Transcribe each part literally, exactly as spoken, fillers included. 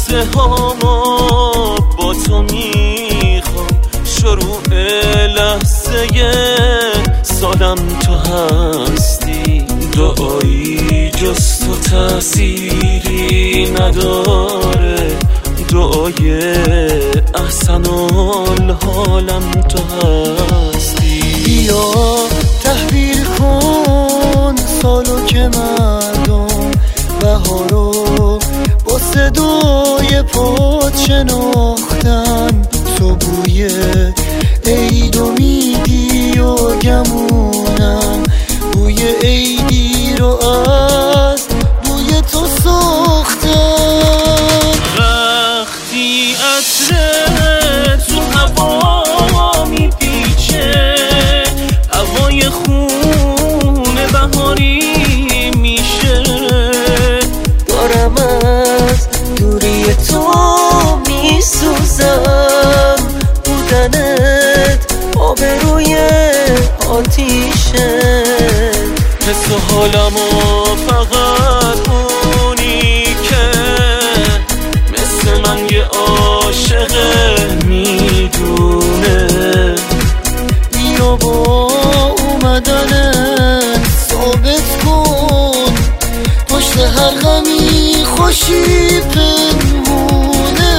لحظه ها با تو میخوام، شروع لحظه سالم تو هستی. دعایی جز تو تأثیری نداره، دعای احسن الحالم تو هستی. بیا تحویل کن سالو که مردم بهارو با صدای پاد شناختن. تو بوی عیدو میدی و گمونم بوی عیدی رو از بوی تو ساختن. وقتی عطر تو هوا میپیچه، هوای خونه بهاری میشه، دارم از دوری تو میسوزم. بودنت آبروی آتیشه، حس و حالمو فقط اونی که مثل من یه عاشق میدونه. بیا با اومدنت ثابت کن پشت هر غمی خوشی پنهونه.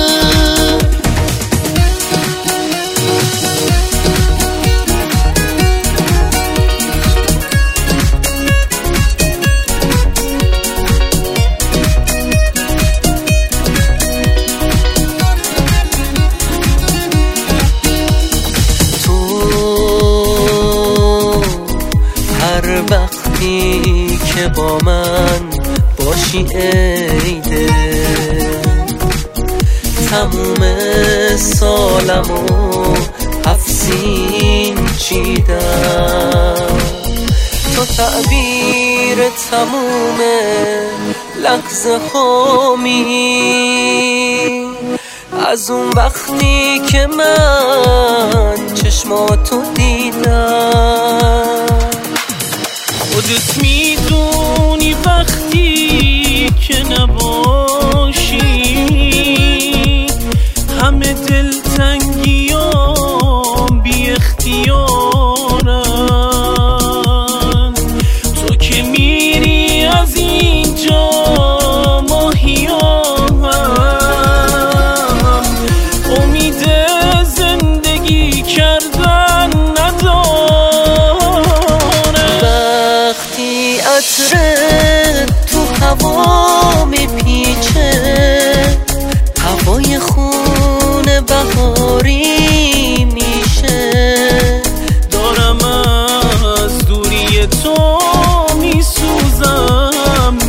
وقتی که با من باشی عیده، تموم سالمو هفسین چیدم. تو تعبیر تموم لحظه هامی، از اون وقتی که من چشماتو دیدم. خودت میدونی وقتی که نباشی همه دلتنگیام بی اختیارن. تو که میری از اینجا ماهیام امید زندگی کردن عطر تو هوا میپیچه، هوای خون بهاری میشه، دارم از دوری تو میسوزم.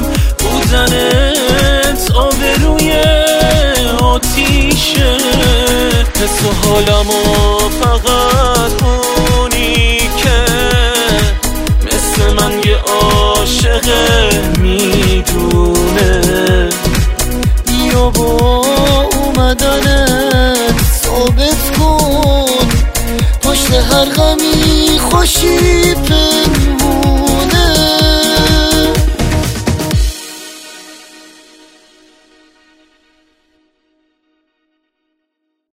بودنت آبروی آتیشه، حس و حالمو فقط اونی که مثل من یه عاشق میدونه. بیا با اومدنت ثابت کن پشت هر غمی خوشی